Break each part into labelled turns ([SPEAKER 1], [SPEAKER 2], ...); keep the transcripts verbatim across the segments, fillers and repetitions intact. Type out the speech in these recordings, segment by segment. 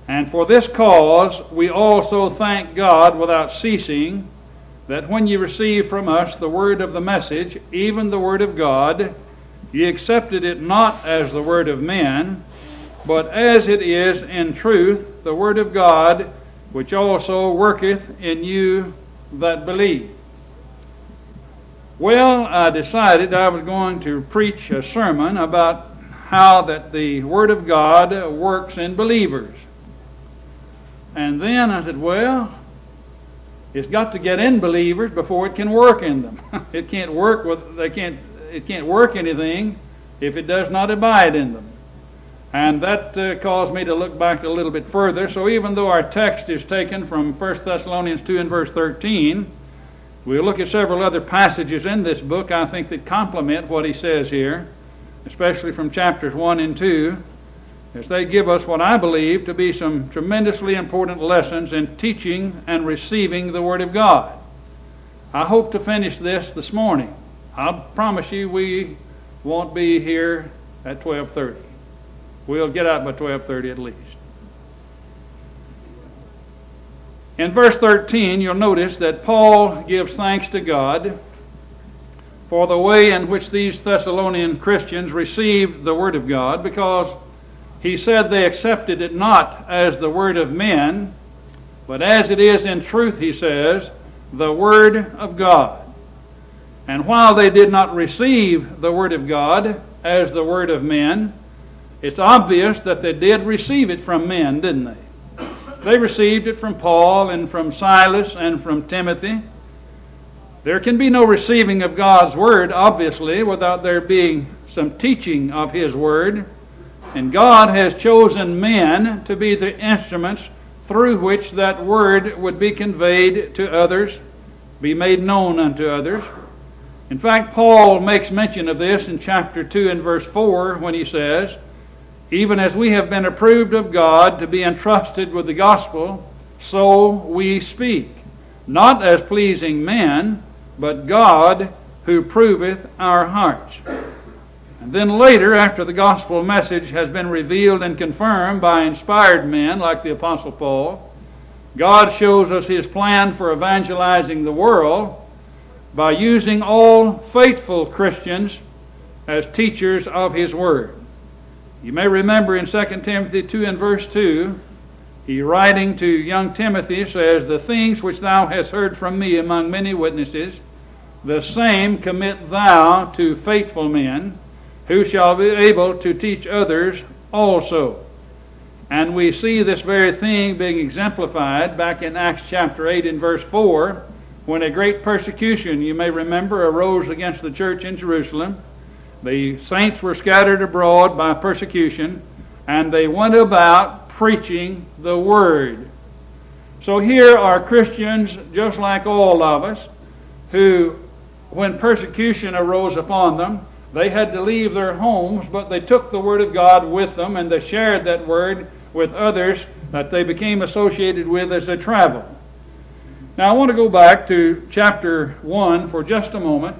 [SPEAKER 1] And for this cause we also thank God without ceasing, that when ye received from us the word of the message, even the word of God, ye accepted it not as the word of men, but as it is in truth the word of God, which also worketh in you that believe. Well, I decided I was going to preach a sermon about how that the word of God works in believers. And then I said, well, it's got to get in believers before it can work in them. It can't work with they can't it can't work anything if it does not abide in them. And that uh, caused me to look back a little bit further. So even though our text is taken from First Thessalonians two and verse thirteen, we'll look at several other passages in this book, I think, that complement what he says here, especially from chapters one and two, as they give us what I believe to be some tremendously important lessons in teaching and receiving the Word of God. I hope to finish this this morning. I promise you we won't be here at twelve thirty. We'll get out by twelve thirty at least. In verse thirteen, you'll notice that Paul gives thanks to God for the way in which these Thessalonian Christians received the Word of God, because he said they accepted it not as the word of men, but as it is in truth, he says, the Word of God. And while they did not receive the Word of God as the word of men, it's obvious that they did receive it from men, didn't they? They received it from Paul and from Silas and from Timothy. There can be no receiving of God's Word, obviously, without there being some teaching of His Word. And God has chosen men to be the instruments through which that Word would be conveyed to others, be made known unto others. In fact, Paul makes mention of this in chapter two and verse four when he says, even as we have been approved of God to be entrusted with the gospel, so we speak, not as pleasing men, but God who proveth our hearts. And then later, after the gospel message has been revealed and confirmed by inspired men like the Apostle Paul, God shows us His plan for evangelizing the world by using all faithful Christians as teachers of His Word. You may remember in Second Timothy two and verse two, he writing to young Timothy says, the things which thou hast heard from me among many witnesses, the same commit thou to faithful men, who shall be able to teach others also. And we see this very thing being exemplified back in Acts chapter eight and verse four, when a great persecution, you may remember, arose against the church in Jerusalem. The saints were scattered abroad by persecution, and they went about preaching the Word. So here are Christians, just like all of us, who, when persecution arose upon them, they had to leave their homes, but they took the Word of God with them, and they shared that Word with others that they became associated with as they traveled. Now I want to go back to chapter one for just a moment.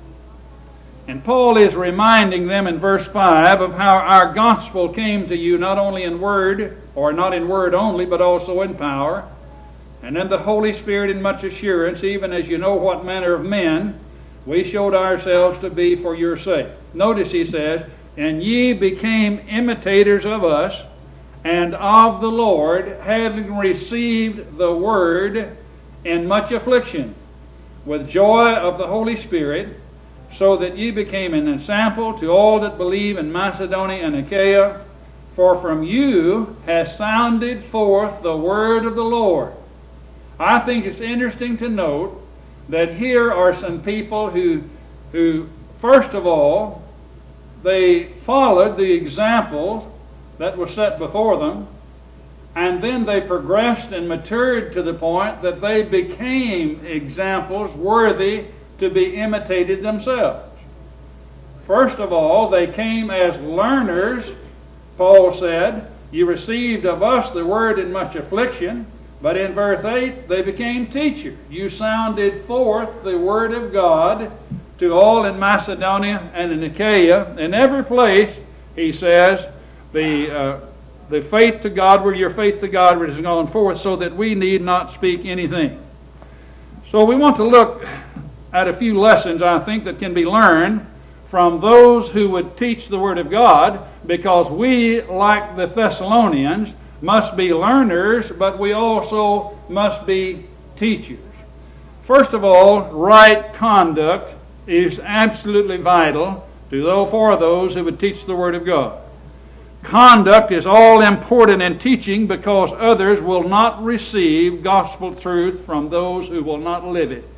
[SPEAKER 1] And Paul is reminding them in verse five of how our gospel came to you not only in word, or not in word only, but also in power, and in the Holy Spirit in much assurance, even as you know what manner of men we showed ourselves to be for your sake. Notice he says, and ye became imitators of us and of the Lord, having received the word in much affliction, with joy of the Holy Spirit, so that ye became an ensample to all that believe in Macedonia and Achaia. For from you has sounded forth the word of the Lord. I think it's interesting to note that here are some people who, who first of all, they followed the example that was set before them, and then they progressed and matured to the point that they became examples worthy to be imitated themselves. First of all, they came as learners. Paul said, you received of us the word in much affliction. But in verse eight, they became teachers. You sounded forth the word of God to all in Macedonia and in Achaia. In every place, he says, the uh, the faith to Godward, your faith to Godward has gone forth, so that we need not speak anything. So we want to look at a few lessons, I think, that can be learned from those who would teach the Word of God, because we, like the Thessalonians, must be learners, but we also must be teachers. First of all, right conduct is absolutely vital to those, for those who would teach the Word of God. Conduct is all important in teaching, because others will not receive gospel truth from those who will not live it.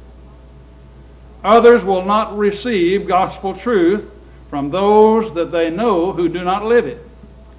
[SPEAKER 1] Others will not receive gospel truth from those that they know who do not live it.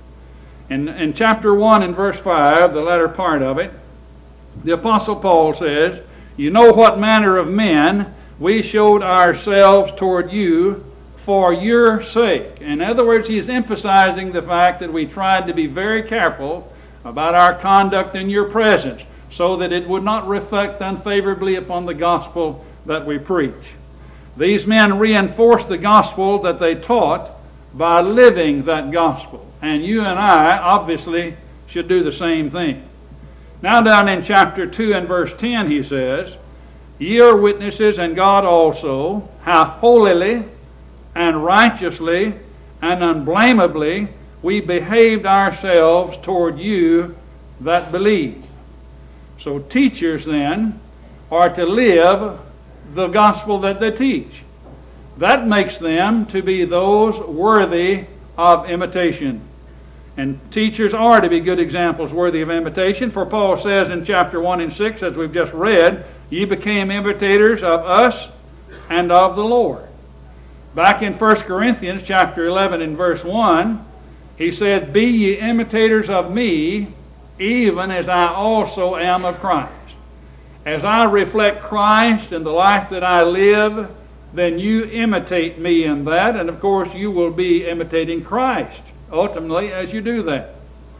[SPEAKER 1] In, in chapter one and verse five, the latter part of it, the Apostle Paul says, "You know what manner of men we showed ourselves toward you for your sake." In other words, he is emphasizing the fact that we tried to be very careful about our conduct in your presence, so that it would not reflect unfavorably upon the gospel that we preach. These men reinforced the gospel that they taught by living that gospel. And you and I obviously should do the same thing. Now down in chapter two and verse ten he says, "Ye are witnesses, and God also, how holily and righteously and unblameably we behaved ourselves toward you that believe." So teachers then are to live the gospel that they teach. That makes them to be those worthy of imitation. And teachers are to be good examples worthy of imitation, for Paul says in chapter one and six, as we've just read, "Ye became imitators of us and of the Lord." Back in First Corinthians chapter eleven and verse one, he said, "Be ye imitators of me, even as I also am of Christ." As I reflect Christ in the life that I live, then you imitate me in that, and of course you will be imitating Christ ultimately as you do that.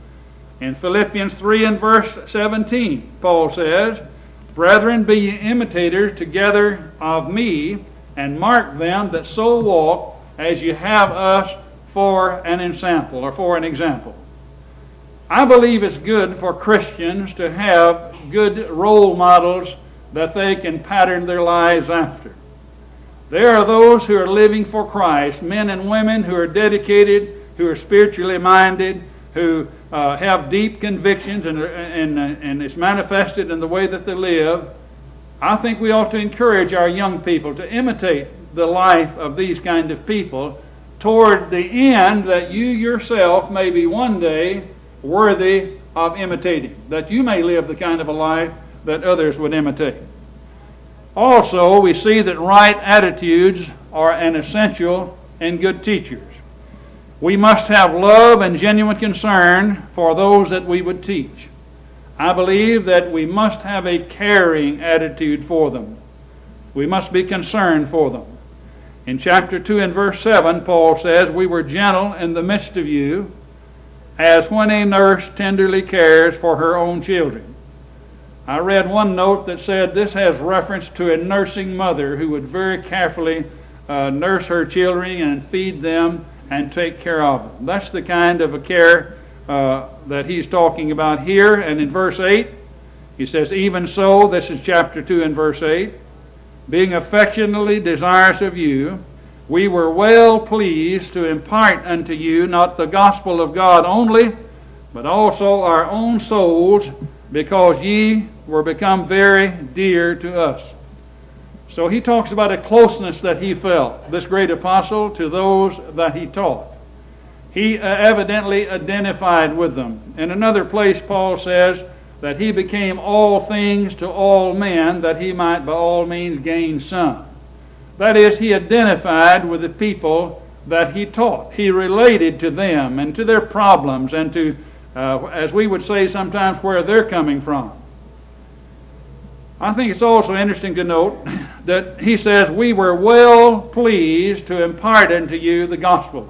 [SPEAKER 1] In Philippians three and verse seventeen, Paul says, "Brethren, be ye imitators together of me, and mark them that so walk, as you have us for an example," or for an example. I believe it's good for Christians to have good role models that they can pattern their lives after. There are those who are living for Christ, men and women who are dedicated, who are spiritually minded, who uh, have deep convictions, and, and, and it's manifested in the way that they live. I think we ought to encourage our young people to imitate the life of these kind of people, toward the end that you yourself may be one day worthy of imitating, that you may live the kind of a life that others would imitate. Also, we see that right attitudes are an essential in good teachers. We must have love and genuine concern for those that we would teach. I believe that we must have a caring attitude for them. We must be concerned for them. In chapter two and verse seven, Paul says, "We were gentle in the midst of you, as when a nurse tenderly cares for her own children." I read one note that said this has reference to a nursing mother who would very carefully uh, nurse her children and feed them and take care of them. That's the kind of a care uh, that he's talking about here. And in verse eight, he says, "Even so," this is chapter two and verse eight, "being affectionately desirous of you, we were well pleased to impart unto you not the gospel of God only, but also our own souls, because ye were become very dear to us." So he talks about a closeness that he felt, this great apostle, to those that he taught. He uh, evidently identified with them. In another place, Paul says that he became all things to all men, that he might by all means gain some. That is, he identified with the people that he taught. He related to them and to their problems and to, uh, as we would say sometimes, where they're coming from. I think it's also interesting to note that he says, "We were well pleased to impart unto you the gospel."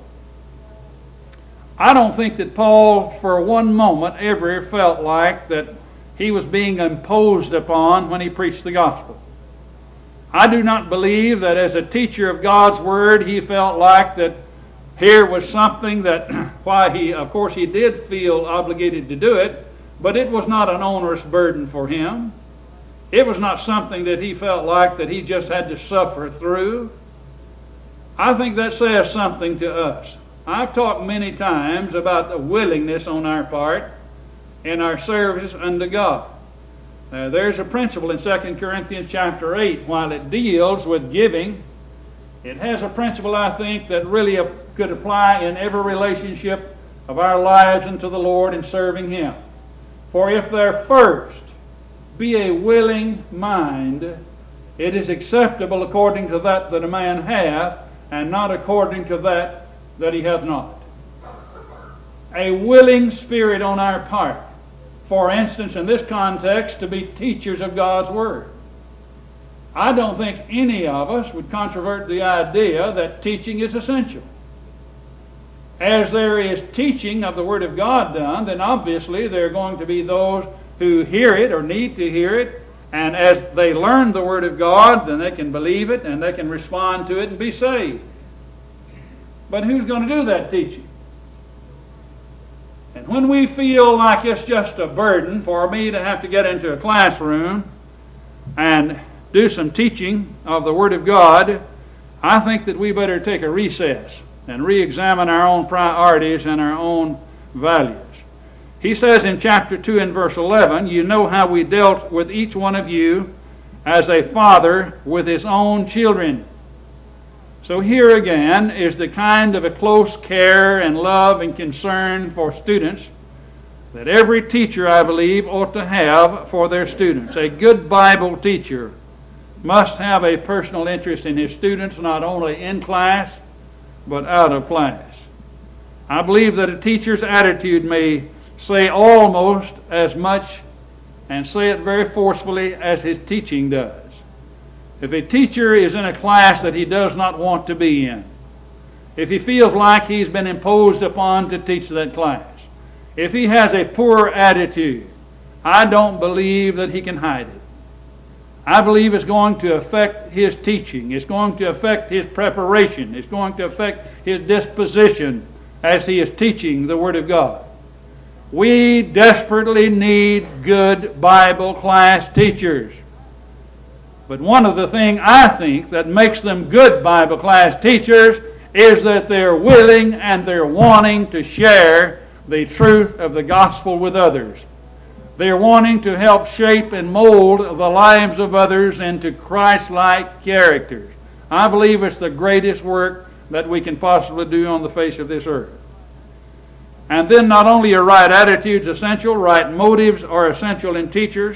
[SPEAKER 1] I don't think that Paul for one moment ever felt like that he was being imposed upon when he preached the gospel. I do not believe that as a teacher of God's Word he felt like that Here was something that, why he, of course, he did feel obligated to do it, but it was not an onerous burden for him. It was not something that he felt like that he just had to suffer through. I think that says something to us. I've talked many times about the willingness on our part in our service unto God. Uh, there's a principle in Second Corinthians chapter eight, while it deals with giving, it has a principle, I think, that really could apply in every relationship of our lives unto the Lord in serving Him. For if there first be a willing mind, it is acceptable according to that that a man hath, and not according to that that he hath not. A willing spirit on our part. For instance, in this context, to be teachers of God's Word. I don't think any of us would controvert the idea that teaching is essential. As there is teaching of the Word of God done, then obviously there are going to be those who hear it or need to hear it, and as they learn the Word of God, then they can believe it and they can respond to it and be saved. But who's going to do that teaching? And when we feel like it's just a burden for me to have to get into a classroom and do some teaching of the Word of God, I think that we better take a recess and re-examine our own priorities and our own values. He says in chapter two and verse eleven, you know how we dealt with each one of you as a father with his own children. So here again is the kind of a close care and love and concern for students that every teacher, I believe, ought to have for their students. A good Bible teacher must have a personal interest in his students, not only in class, but out of class. I believe that a teacher's attitude may say almost as much and say it very forcefully as his teaching does. If a teacher is in a class that he does not want to be in, if he feels like he's been imposed upon to teach that class, if he has a poor attitude, I don't believe that he can hide it. I believe it's going to affect his teaching. It's going to affect his preparation. It's going to affect his disposition as he is teaching the Word of God. We desperately need good Bible class teachers. But one of the things I think that makes them good Bible class teachers is that they're willing and they're wanting to share the truth of the gospel with others. They're wanting to help shape and mold the lives of others into Christ-like characters. I believe it's the greatest work that we can possibly do on the face of this earth. And then not only are right attitudes essential, right motives are essential in teachers.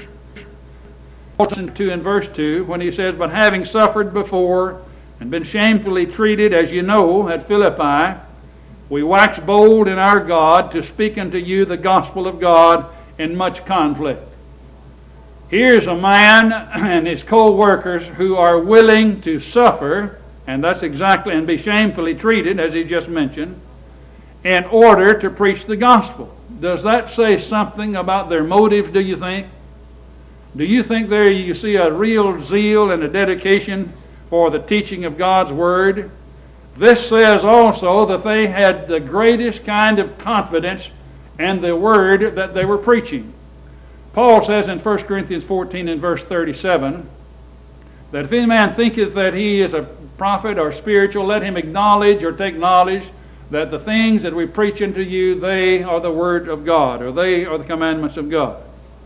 [SPEAKER 1] two in verse two, when he says, but having suffered before and been shamefully treated, as you know, at Philippi, we wax bold in our God to speak unto you the gospel of God in much conflict. Here's a man and his co-workers who are willing to suffer, and that's exactly, and be shamefully treated, as he just mentioned, in order to preach the gospel. Does that say something about their motives, do you think? Do you think there you see a real zeal and a dedication for the teaching of God's Word? This says also that they had the greatest kind of confidence in the Word that they were preaching. Paul says in First Corinthians fourteen and verse thirty-seven, that if any man thinketh that he is a prophet or spiritual, let him acknowledge or take knowledge that the things that we preach unto you, they are the Word of God, or they are the commandments of God.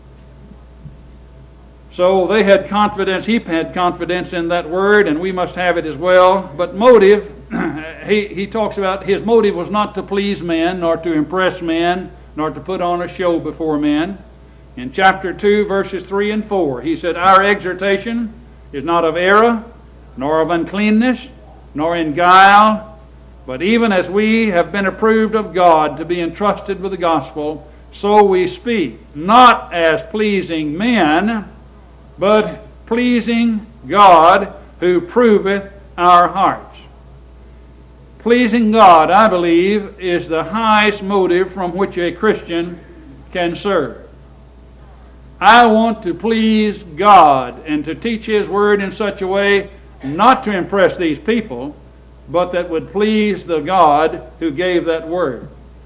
[SPEAKER 1] So they had confidence, he had confidence in that Word, and we must have it as well. But motive, he, he talks about his motive was not to please men, nor to impress men, nor to put on a show before men. In chapter two, verses three and four, he said, our exhortation is not of error, nor of uncleanness, nor in guile, but even as we have been approved of God to be entrusted with the gospel, so we speak, not as pleasing men, but pleasing God, who proveth our hearts. Pleasing God, I believe, is the highest motive from which a Christian can serve. I want to please God and to teach His Word in such a way not to impress these people, but that would please the God who gave that word.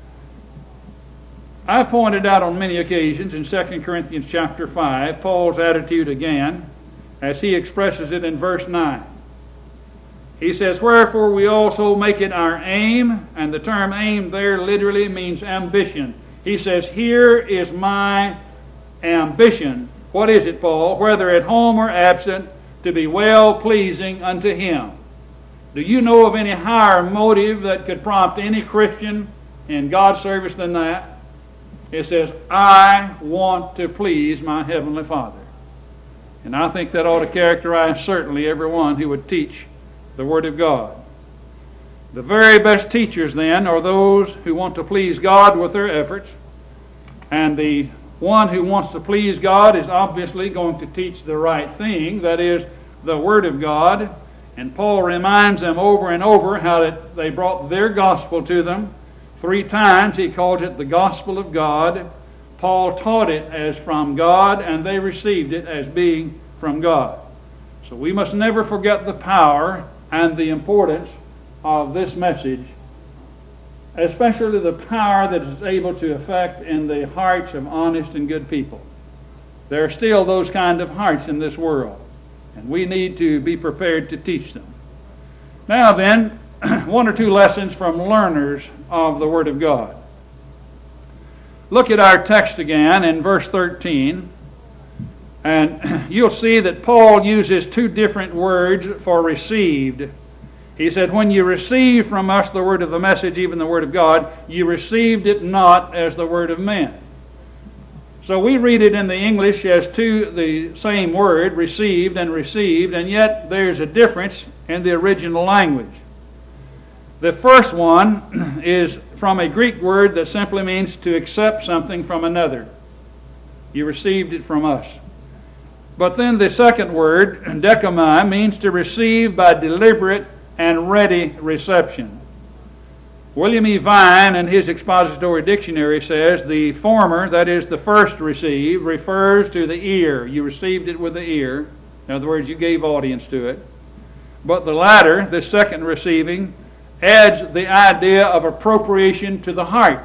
[SPEAKER 1] I pointed out on many occasions in Second Corinthians chapter five, Paul's attitude again, as he expresses it in verse nine. He says, "Wherefore we also make it our aim," and the term aim there literally means ambition. He says, "Here is my ambition." What is it, Paul? "Whether at home or absent, to be well-pleasing unto Him." Do you know of any higher motive that could prompt any Christian in God's service than that? It says, "I want to please my Heavenly Father." And I think that ought to characterize certainly everyone who would teach the Word of God. The very best teachers then are those who want to please God with their efforts. And the one who wants to please God is obviously going to teach the right thing, that is, the Word of God. And Paul reminds them over and over how that they brought their gospel to them. Three times he calls it the gospel of God. Paul taught it as from God, and they received it as being from God. So we must never forget the power and the importance of this message, especially the power that it's able to affect in the hearts of honest and good people. There are still those kind of hearts in this world, and we need to be prepared to teach them. Now then, one or two lessons from learners of the Word of God. Look at our text again in verse thirteen, and you'll see that Paul uses two different words for received. He said, "When you received from us the word of the message, even the Word of God, you received it not as the word of men." So we read it in the English as two, the same word, received and received, and yet there's a difference in the original language. The first one is from a Greek word that simply means to accept something from another. You received it from us. But then the second word, dekamai, means to receive by deliberate and ready reception. William E. Vine, in his expository dictionary, says the former, that is the first receive, refers to the ear. You received it with the ear. In other words, you gave audience to it. But the latter, the second receiving, adds the idea of appropriation to the heart.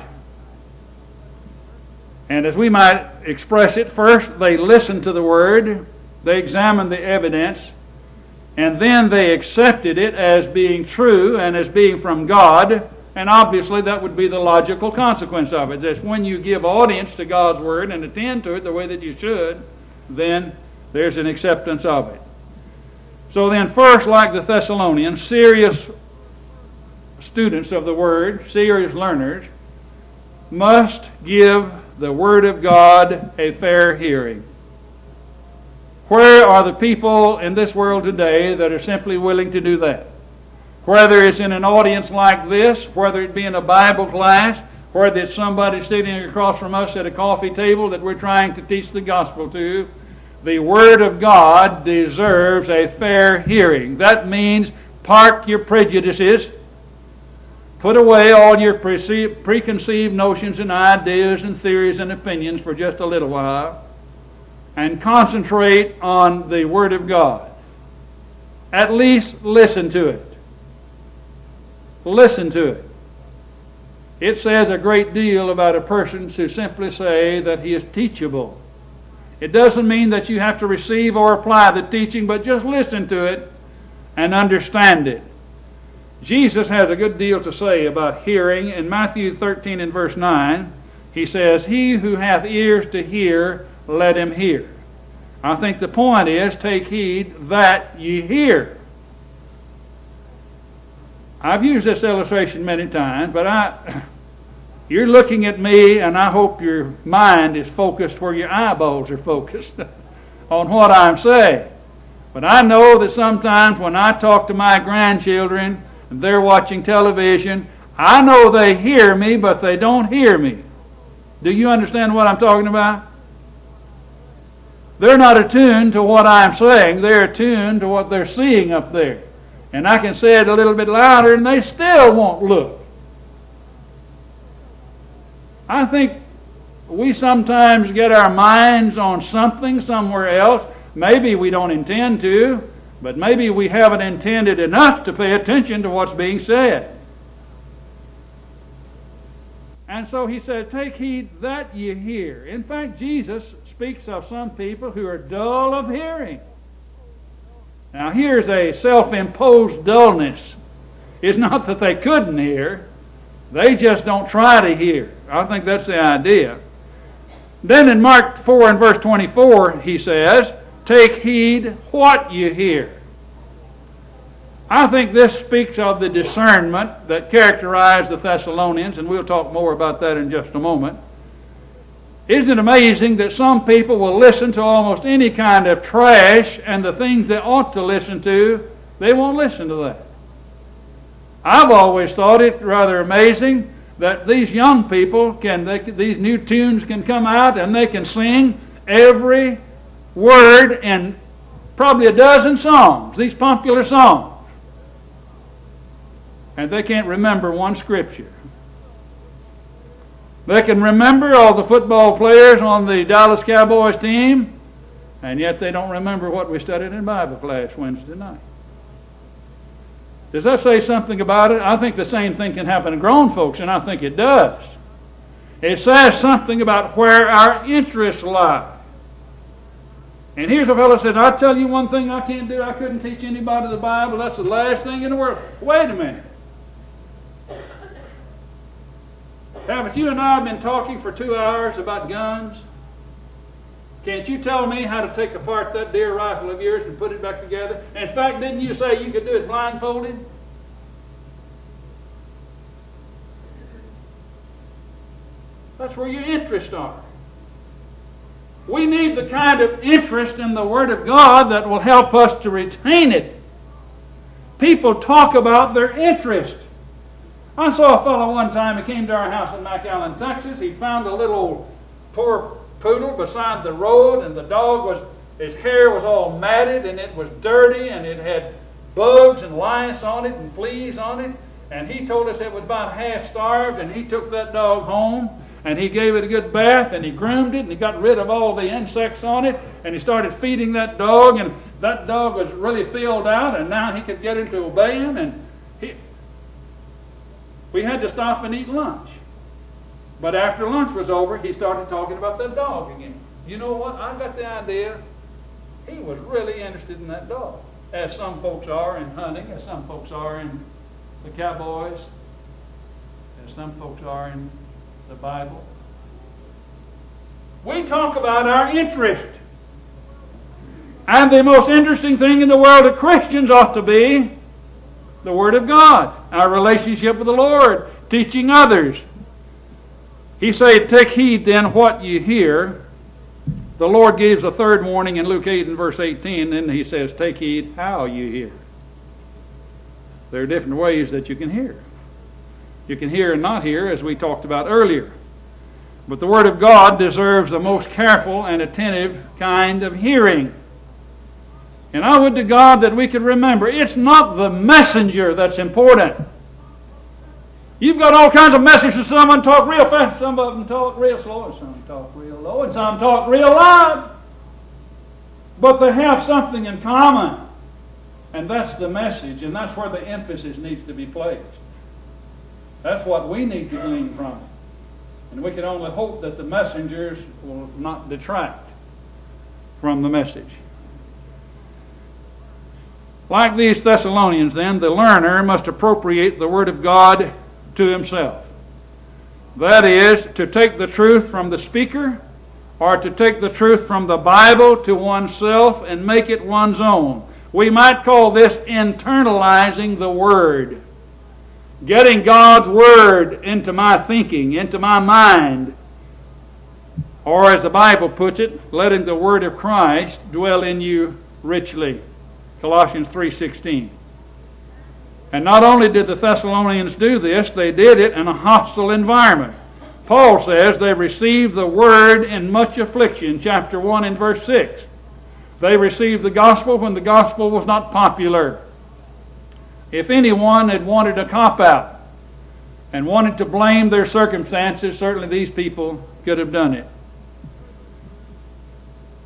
[SPEAKER 1] And as we might express it, first they listened to the word, they examined the evidence, and then they accepted it as being true and as being from God. And obviously that would be the logical consequence of it. That's when you give audience to God's word and attend to it the way that you should, then there's an acceptance of it. So then first, like the Thessalonians, serious students of the Word, serious learners, must give the Word of God a fair hearing. Where are the people in this world today that are simply willing to do that? Whether it's in an audience like this, whether it be in a Bible class, whether it's somebody sitting across from us at a coffee table that we're trying to teach the gospel to, the Word of God deserves a fair hearing. That means park your prejudices. Put away all your preconceived notions and ideas and theories and opinions for just a little while and concentrate on the Word of God. At least listen to it. Listen to it. It says a great deal about a person who simply say that he is teachable. It doesn't mean that you have to receive or apply the teaching, but just listen to it and understand it. Jesus has a good deal to say about hearing. In Matthew thirteen and verse nine, he says, "He who hath ears to hear, let him hear." I think the point is, take heed that ye hear. I've used this illustration many times, but I, you're looking at me, and I hope your mind is focused where your eyeballs are focused on what I'm saying. But I know that sometimes when I talk to my grandchildren, and they're watching television, I know they hear me, but they don't hear me. Do you understand what I'm talking about? They're not attuned to what I'm saying. They're attuned to what they're seeing up there. And I can say it a little bit louder, and they still won't look. I think we sometimes get our minds on something somewhere else. Maybe we don't intend to, But maybe we haven't intended enough to pay attention to what's being said. And so he said, take heed that ye hear. In fact, Jesus speaks of some people who are dull of hearing. Now here's a self-imposed dullness. It's not that they couldn't hear. They just don't try to hear. I think that's the idea. Then in Mark four and verse twenty-four, he says, take heed what you hear. I think this speaks of the discernment that characterized the Thessalonians, and we'll talk more about that in just a moment. Isn't it amazing that some people will listen to almost any kind of trash, and the things they ought to listen to, they won't listen to that? I've always thought it rather amazing that these young people can, they, these new tunes can come out and they can sing every word in probably a dozen songs, these popular songs. And they can't remember one scripture. They can remember all the football players on the Dallas Cowboys team, and yet they don't remember what we studied in Bible class Wednesday night. Does that say something about it? I think the same thing can happen to grown folks, and I think it does. It says something about where our interests lie. And here's a fellow says, I'll tell you one thing I can't do. I couldn't teach anybody the Bible. That's the last thing in the world. Wait a minute. Haven't you and I been talking for two hours about guns? Can't you tell me how to take apart that deer rifle of yours and put it back together? In fact, didn't you say you could do it blindfolded? That's where your interests are. We need the kind of interest in the Word of God that will help us to retain it. People talk about their interest. I saw a fellow one time who came to our house in McAllen, Texas. He found a little poor poodle beside the road, and the dog was, his hair was all matted, and it was dirty, and it had bugs and lice on it and fleas on it. And he told us it was about half starved, and he took that dog home, and he gave it a good bath, and he groomed it, and he got rid of all the insects on it, and he started feeding that dog, and that dog was really filled out, and now he could get him to obey him, and he, we had to stop and eat lunch. But after lunch was over, he started talking about that dog again. You know what? I got the idea. He was really interested in that dog, as some folks are in hunting, as some folks are in the Cowboys, as some folks are in the Bible. We talk about our interest. And the most interesting thing in the world of Christians ought to be the Word of God, our relationship with the Lord, teaching others. He said, take heed then what you hear. The Lord gives a third warning in Luke eight and verse eighteen. Then he says, take heed how you hear. There are different ways that you can hear. You can hear and not hear, as we talked about earlier. But the Word of God deserves the most careful and attentive kind of hearing. And I would to God that we could remember, it's not the messenger that's important. You've got all kinds of messages. Some talk real fast, some of them talk real slow, and some talk real low, and some talk real loud. But they have something in common. And that's the message, and that's where the emphasis needs to be placed. That's what we need to glean from it. And we can only hope that the messengers will not detract from the message. Like these Thessalonians, then, the learner must appropriate the Word of God to himself. That is, to take the truth from the speaker, or to take the truth from the Bible to oneself and make it one's own. We might call this internalizing the Word. Getting God's Word into my thinking, into my mind. Or as the Bible puts it, letting the Word of Christ dwell in you richly. Colossians three sixteen. And not only did the Thessalonians do this, they did it in a hostile environment. Paul says they received the Word in much affliction, chapter one and verse six. They received the gospel when the gospel was not popular. If anyone had wanted a cop-out and wanted to blame their circumstances, certainly these people could have done it.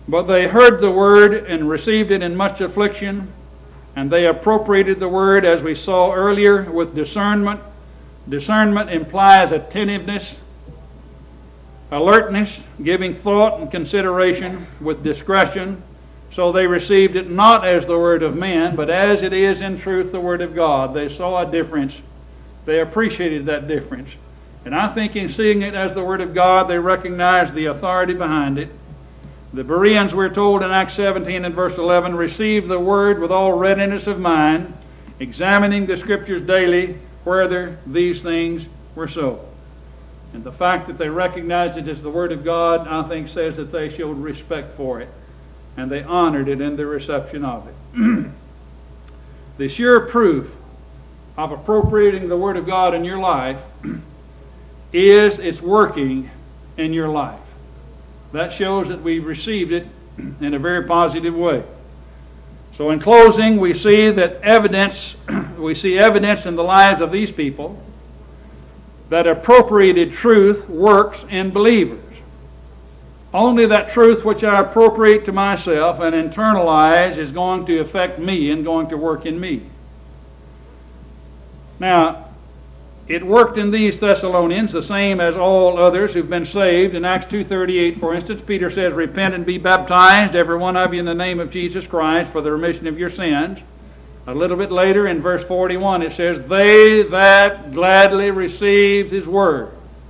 [SPEAKER 1] But they heard the word and received it in much affliction, and they appropriated the word, as we saw earlier, with discernment. Discernment implies attentiveness, alertness, giving thought and consideration with discretion. So they received it not as the word of men, but as it is in truth the word of God. They saw a difference. They appreciated that difference. And I think in seeing it as the word of God, they recognized the authority behind it. The Bereans, we're told in Acts seventeen and verse eleven, received the word with all readiness of mind, examining the Scriptures daily, whether these things were so. And the fact that they recognized it as the word of God, I think, says that they showed respect for it, and they honored it in their reception of it. The sure proof of appropriating the word of God in your life is its working in your life. That shows that we received it in a very positive way. So in closing, we see that evidence, we see evidence in the lives of these people that appropriated truth works in believers. Only that truth which I appropriate to myself and internalize is going to affect me and going to work in me. Now, it worked in these Thessalonians the same as all others who've been saved. In Acts two thirty-eight, for instance, Peter says, repent and be baptized, every one of you, in the name of Jesus Christ for the remission of your sins. A little bit later in verse forty-one it says, they that gladly received his word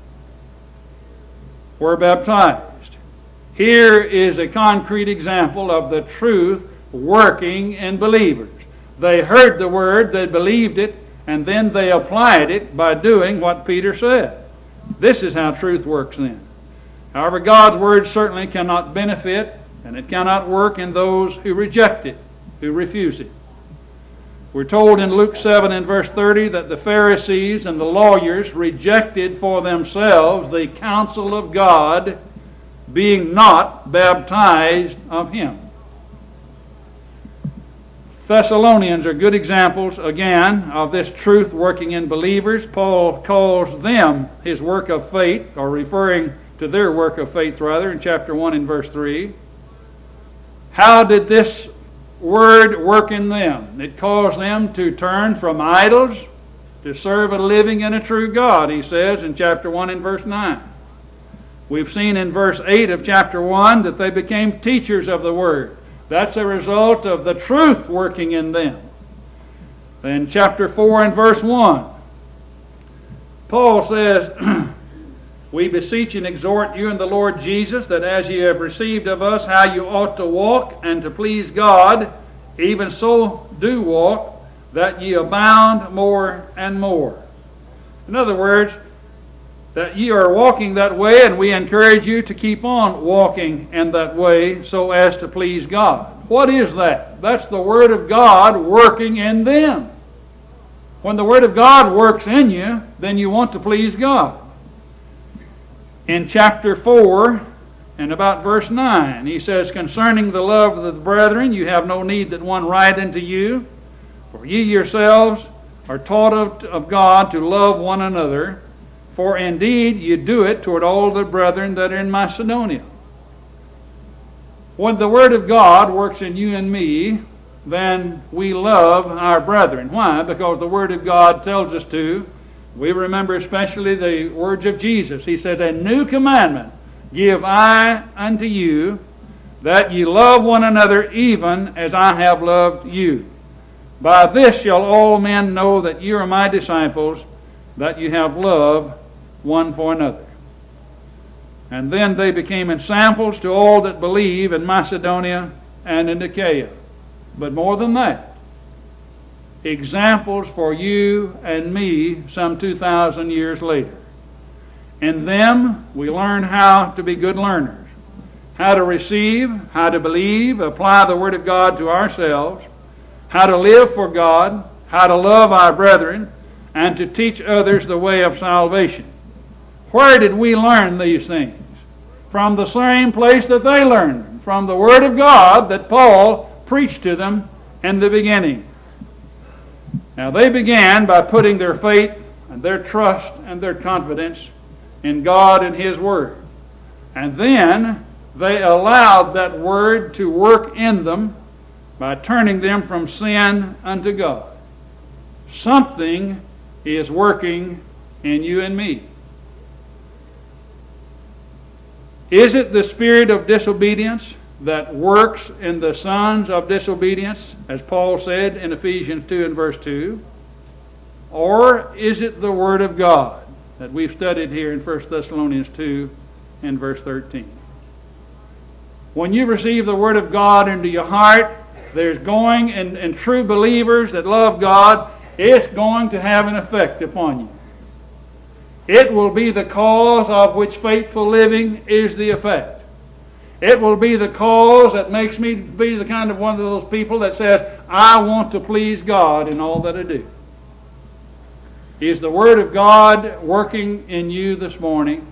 [SPEAKER 1] were baptized. Here is a concrete example of the truth working in believers. They heard the word, they believed it, and then they applied it by doing what Peter said. This is how truth works then. However, God's word certainly cannot benefit, and it cannot work in those who reject it, who refuse it. We're told in Luke seven and verse thirty that the Pharisees and the lawyers rejected for themselves the counsel of God, being not baptized of him. Thessalonians are good examples, again, of this truth working in believers. Paul calls them his work of faith, or referring to their work of faith, rather, in chapter one and verse three. How did this word work in them? It caused them to turn from idols to serve a living and a true God, he says in chapter one and verse nine. We've seen in verse eight of chapter one that they became teachers of the word. That's a result of the truth working in them. In chapter four and verse one, Paul says, we beseech and exhort you in the Lord Jesus, that as ye have received of us how you ought to walk and to please God, even so do walk, that ye abound more and more. In other words, that ye are walking that way, and we encourage you to keep on walking in that way so as to please God. What is that? That's the Word of God working in them. When the Word of God works in you, then you want to please God. In chapter four and about verse nine, he says, concerning the love of the brethren, you have no need that one write unto you, for ye yourselves are taught of, of God to love one another, for indeed you do it toward all the brethren that are in Macedonia. When the Word of God works in you and me, then we love our brethren. Why? Because the Word of God tells us to. We remember especially the words of Jesus. He says, a new commandment give I unto you, that ye love one another even as I have loved you. By this shall all men know that ye are my disciples, that you have love one for another. And then they became ensamples to all that believe in Macedonia and in Achaia. But more than that, examples for you and me some two thousand years later. In them, we learn how to be good learners, how to receive, how to believe, apply the Word of God to ourselves, how to live for God, how to love our brethren, and to teach others the way of salvation. Where did we learn these things? From the same place that they learned them, from the Word of God that Paul preached to them in the beginning. Now they began by putting their faith and their trust and their confidence in God and His Word. And then they allowed that Word to work in them by turning them from sin unto God. Something is working in you and me. Is it the spirit of disobedience that works in the sons of disobedience, as Paul said in Ephesians two and verse two? Or is it the Word of God that we've studied here in First Thessalonians two and verse thirteen? When you receive the Word of God into your heart, there's going, and, and true believers that love God, it's going to have an effect upon you. It will be the cause of which faithful living is the effect. It will be the cause that makes me be the kind of one of those people that says, I want to please God in all that I do. Is the Word of God working in you this morning?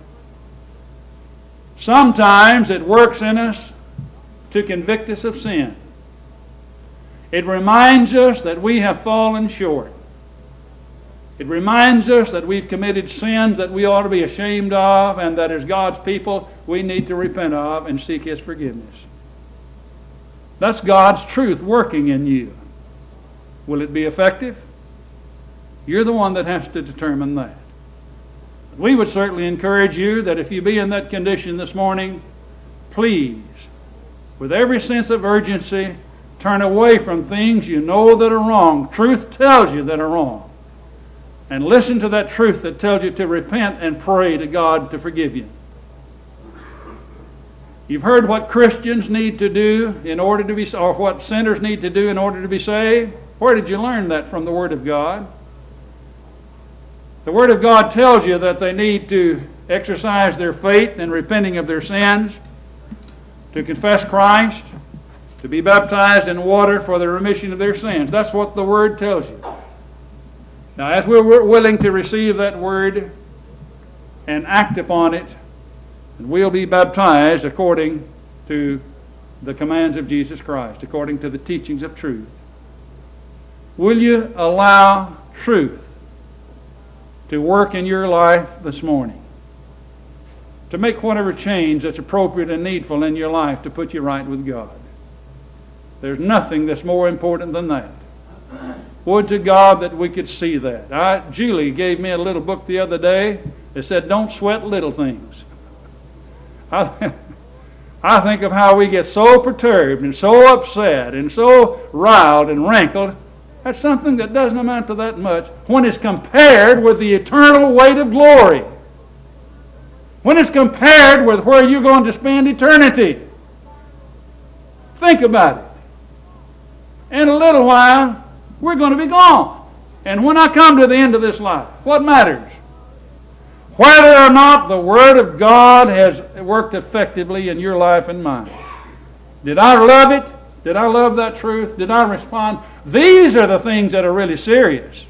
[SPEAKER 1] Sometimes it works in us to convict us of sin. It reminds us that we have fallen short. It reminds us that we've committed sins that we ought to be ashamed of, and that as God's people we need to repent of and seek His forgiveness. That's God's truth working in you. Will it be effective? You're the one that has to determine that. We would certainly encourage you that if you be in that condition this morning, please, with every sense of urgency, turn away from things you know that are wrong. Truth tells you that are wrong. And listen to that truth that tells you to repent and pray to God to forgive you. You've heard what Christians need to do in order to be, or what sinners need to do in order to be saved. Where did you learn that from the Word of God? The Word of God tells you that they need to exercise their faith in repenting of their sins, to confess Christ, to be baptized in water for the remission of their sins. That's what the Word tells you. Now, as we're willing to receive that Word and act upon it, we'll be baptized according to the commands of Jesus Christ, according to the teachings of truth. Will you allow truth to work in your life this morning, to make whatever change that's appropriate and needful in your life to put you right with God? There's nothing that's more important than that. Would to God that we could see that. I, Julie gave me a little book the other day that said, don't sweat little things. I, I think of how we get so perturbed and so upset and so riled and rankled. That's something that doesn't amount to that much when it's compared with the eternal weight of glory. When it's compared with where you're going to spend eternity. Think about it. In a little while, we're going to be gone. And when I come to the end of this life, what matters? Whether or not the Word of God has worked effectively in your life and mine. Did I love it? Did I love that truth? Did I respond? These are the things that are really serious.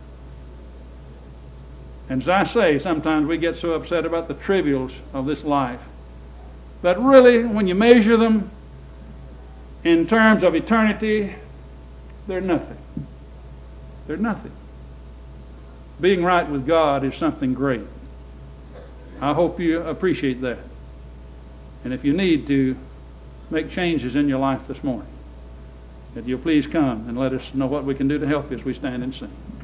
[SPEAKER 1] And as I say, sometimes we get so upset about the trivials of this life that really, when you measure them in terms of eternity, they're nothing. They're nothing. Being right with God is something great. I hope you appreciate that. And if you need to make changes in your life this morning, that you'll please come and let us know what we can do to help you as we stand and sing.